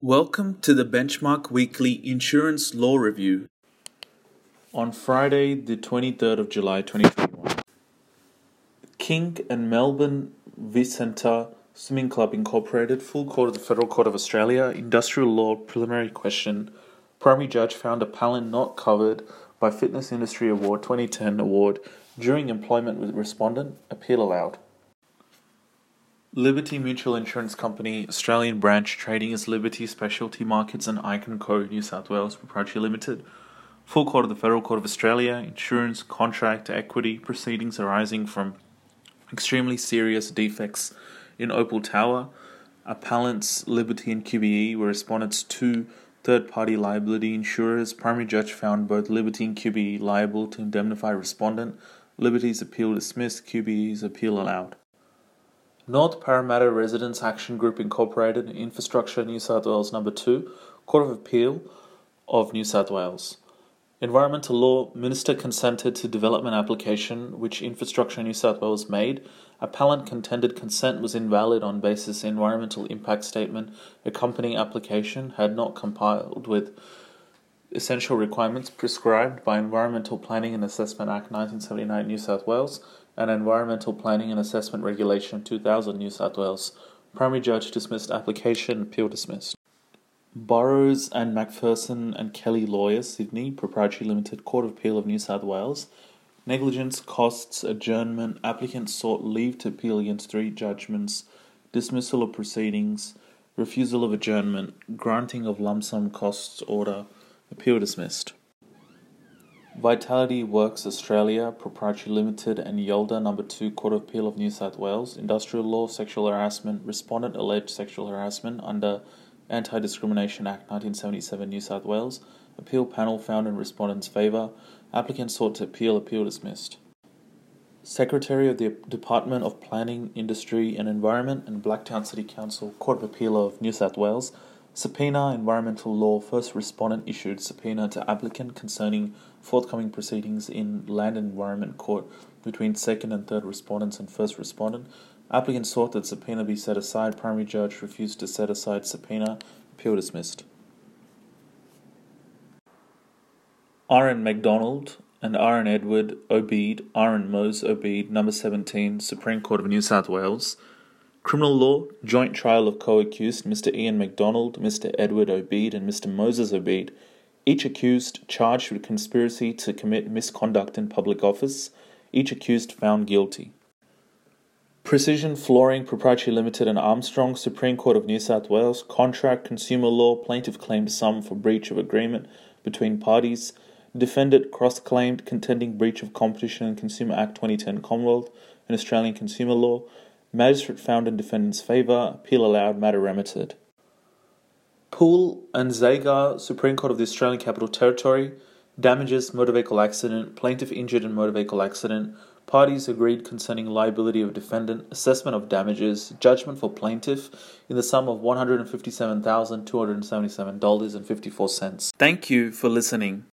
Welcome to the Benchmark Weekly Insurance Law Review. On Friday, the 23rd of July 2021, King and Melbourne Vicenta Swimming Club Incorporated, Full Court of the Federal Court of Australia, Industrial Law Preliminary Question. Primary Judge found appellant not covered by Fitness Industry Award 2010 award during employment with respondent. Appeal allowed. Liberty Mutual Insurance Company, Australian branch trading as Liberty Specialty Markets and Icon Co. New South Wales Proprietary Limited. Full Court of the Federal Court of Australia, insurance, contract, equity, proceedings arising from extremely serious defects in Opal Tower. Appellants Liberty and QBE were respondents to third-party liability insurers. Primary Judge found both Liberty and QBE liable to indemnify respondent. Liberty's appeal dismissed, QBE's appeal allowed. North Parramatta Residents Action Group Incorporated, Infrastructure New South Wales No. 2, Court of Appeal of New South Wales. Environmental Law, Minister consented to development application which Infrastructure New South Wales made. Appellant contended consent was invalid on basis environmental impact statement accompanying application had not complied with essential requirements prescribed by Environmental Planning and Assessment Act 1979 New South Wales and Environmental Planning and Assessment Regulation 2000 New South Wales. Primary Judge dismissed application, appeal dismissed. Burrows and Macpherson and Kelly Lawyers, Sydney, Proprietary Limited, Court of Appeal of New South Wales. Negligence, costs, adjournment, applicant sought leave to appeal against 3 judgments, dismissal of proceedings, refusal of adjournment, granting of lump sum costs order, appeal dismissed. Vitality Works Australia, Proprietary Limited and Yolda No. 2, Court of Appeal of New South Wales, Industrial Law, Sexual Harassment, Respondent alleged sexual harassment under Anti-Discrimination Act 1977 New South Wales, Appeal panel found in respondent's favour, applicant sought to appeal, appeal dismissed. Secretary of the Department of Planning, Industry and Environment and Blacktown City Council, Court of Appeal of New South Wales, subpoena environmental law, first respondent issued subpoena to applicant concerning forthcoming proceedings in Land and Environment Court between second and third respondents and first respondent. Applicant sought that subpoena be set aside. Primary Judge refused to set aside subpoena. Appeal dismissed. Aaron MacDonald and Aaron Edward Obeid, Aaron Mose Obeid, No. 17, Supreme Court of New South Wales. Criminal law, joint trial of co-accused Mr. Ian MacDonald, Mr. Edward Obeid and Mr. Moses Obeid, each accused charged with conspiracy to commit misconduct in public office, each accused found guilty. Precision Flooring Proprietary Limited and Armstrong, Supreme Court of New South Wales, contract, consumer law, plaintiff claimed sum for breach of agreement between parties, defendant cross-claimed contending breach of Competition and Consumer Act 2010 Commonwealth and Australian consumer law, magistrate found in defendant's favour, appeal allowed, matter remitted. Poole and Zagar, Supreme Court of the Australian Capital Territory, damages, motor vehicle accident, plaintiff injured in motor vehicle accident, parties agreed concerning liability of defendant, assessment of damages, judgment for plaintiff in the sum of $157,277.54. Thank you for listening.